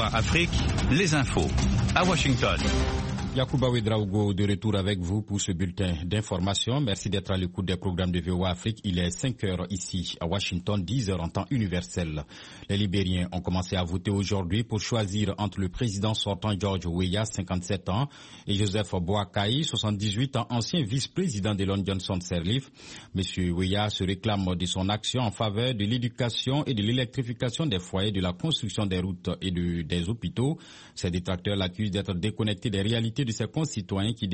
Afrique, les infos à Washington. Yacouba Ouedraogo de retour avec vous pour ce bulletin d'information. Merci d'être à l'écoute des programmes de VOA Afrique. Il est 5 heures ici à Washington, 10 heures en temps universel. Les Libériens ont commencé à voter aujourd'hui pour choisir entre le président sortant George Weah, 57 ans, et Joseph Boakai, 78 ans, ancien vice-président de Ellen Johnson Sirleaf. Monsieur Weah se réclame de son action en faveur de l'éducation et de l'électrification des foyers, de la construction des routes et des hôpitaux. Ses détracteurs l'accusent d'être déconnecté des réalités de ses concitoyens qui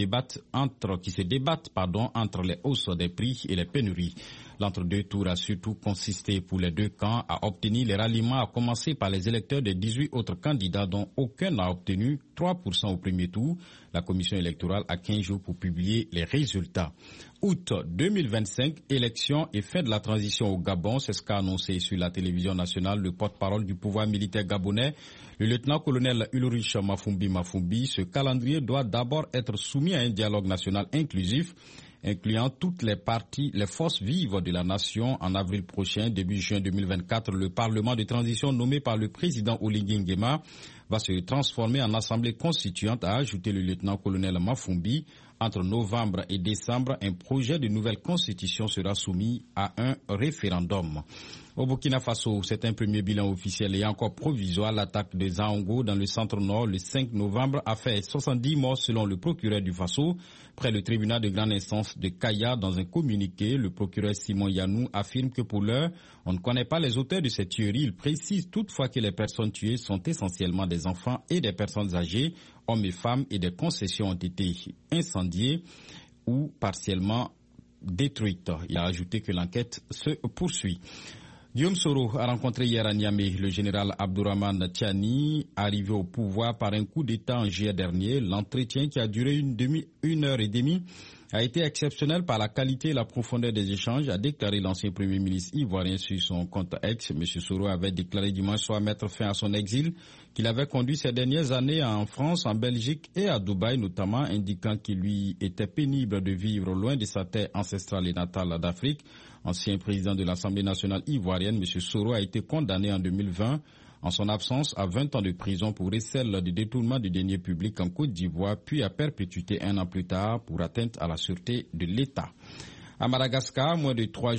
se débattent entre les hausses des prix et les pénuries. L'entre-deux tours a surtout consisté pour les deux camps à obtenir les ralliements, à commencer par les électeurs des 18 autres candidats dont aucun n'a obtenu 3% au premier tour. La commission électorale a 15 jours pour publier les résultats. Août 2025, élection et fin de la transition au Gabon, c'est ce qu'a annoncé sur la télévision nationale le porte-parole du pouvoir militaire gabonais, le lieutenant-colonel Ulrich Mafumbi. Ce calendrier doit d'abord être soumis à un dialogue national inclusif, incluant toutes les parties, les forces vives de la nation. En avril prochain, début juin 2024, le Parlement de transition nommé par le président Oligui Nguema va se transformer en assemblée constituante, a ajouté le lieutenant-colonel Mafumbi. Entre novembre et décembre, un projet de nouvelle constitution sera soumis à un référendum. Au Burkina Faso, c'est un premier bilan officiel et encore provisoire. L'attaque de Zaongo dans le centre-nord le 5 novembre a fait 70 morts selon le procureur du Faso. Près le tribunal de grande instance de Kaya, dans un communiqué, le procureur Simon Yanou affirme que pour l'heure, on ne connaît pas les auteurs de cette tuerie. Il précise toutefois que les personnes tuées sont essentiellement des enfants et des personnes âgées, hommes et femmes, et des concessions ont été incendiées ou partiellement détruites. Il a ajouté que l'enquête se poursuit. Guillaume Soro a rencontré hier à Niamey le général Abdourahmane Tiani, arrivé au pouvoir par un coup d'État en juillet dernier. L'entretien, qui a duré une heure et demie, a été exceptionnel par la qualité et la profondeur des échanges, a déclaré l'ancien Premier ministre ivoirien sur son compte X. M. Soro avait déclaré dimanche soir mettre fin à son exil, qu'il avait conduit ces dernières années en France, en Belgique et à Dubaï notamment, indiquant qu'il lui était pénible de vivre loin de sa terre ancestrale et natale d'Afrique. Ancien président de l'Assemblée nationale ivoirienne, M. Soro a été condamné en 2020 en son absence à 20 ans de prison pour recel de détournement de deniers publics en Côte d'Ivoire, puis à perpétuité un an plus tard pour atteinte à la sûreté de l'État. À Madagascar, à moins de 3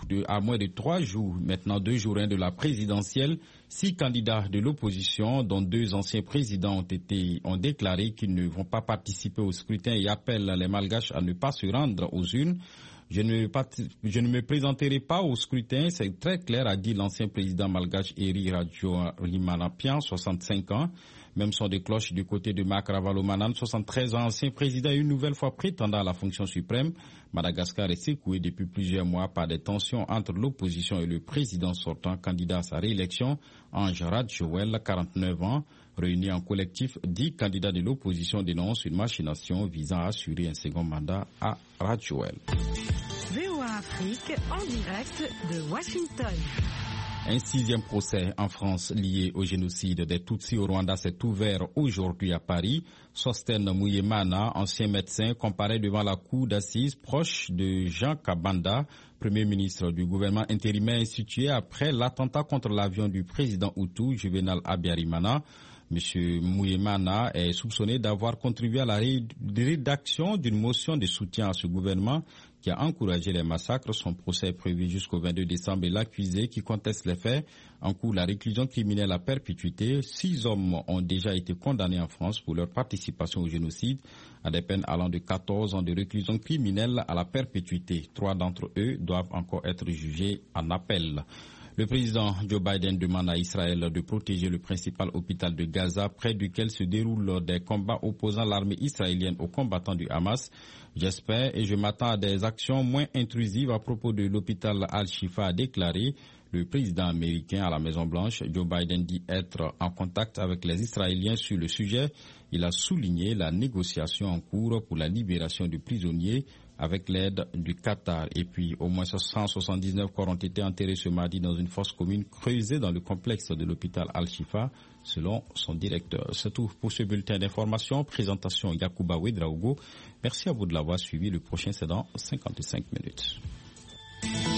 jours, maintenant 2 jours de la présidentielle, 6 candidats de l'opposition, dont 2 anciens présidents, ont déclaré qu'ils ne vont pas participer au scrutin et appellent les Malgaches à ne pas se rendre aux urnes. Je ne me présenterai pas au scrutin, c'est très clair, a dit l'ancien président malgache Eri Radjorimanapian, 65 ans. Même son de cloche du côté de Mak Ravalomanan, 73 ans, ancien président et une nouvelle fois prétendant à la fonction suprême. Madagascar est secoué depuis plusieurs mois par des tensions entre l'opposition et le président sortant, candidat à sa réélection, Ange Radjoel, 49 ans. Réunis en collectif, 10 candidats de l'opposition dénoncent une machination visant à assurer un second mandat à Radjoel. VOA Afrique en direct de Washington. Un 6e procès en France lié au génocide des Tutsis au Rwanda s'est ouvert aujourd'hui à Paris. Sosten Muyemana, ancien médecin, comparaît devant la cour d'assises proche de Jean Kabanda, Premier ministre du gouvernement intérimaire institué après l'attentat contre l'avion du président Hutu, Juvenal Abiyarimana. M. Muyemana est soupçonné d'avoir contribué à la rédaction d'une motion de soutien à ce gouvernement qui a encouragé les massacres. Son procès est prévu jusqu'au 22 décembre et l'accusé qui conteste les faits encourt la réclusion criminelle à perpétuité. 6 hommes ont déjà été condamnés en France pour leur participation au génocide à des peines allant de 14 ans de réclusion criminelle à la perpétuité. 3 d'entre eux doivent encore être jugés en appel. Le président Joe Biden demande à Israël de protéger le principal hôpital de Gaza, près duquel se déroulent des combats opposant l'armée israélienne aux combattants du Hamas. J'espère et je m'attends à des actions moins intrusives à propos de l'hôpital Al-Shifa, a déclaré le président américain à la Maison-Blanche. Joe Biden dit être en contact avec les Israéliens sur le sujet. Il a souligné la négociation en cours pour la libération de prisonniers avec l'aide du Qatar. Et puis, au moins 179 corps ont été enterrés ce mardi dans une fosse commune creusée dans le complexe de l'hôpital Al-Shifa, selon son directeur. C'est tout pour ce bulletin d'information. Présentation Yacouba Ouedraogo. Merci à vous de l'avoir suivi. Le prochain, c'est dans 55 minutes.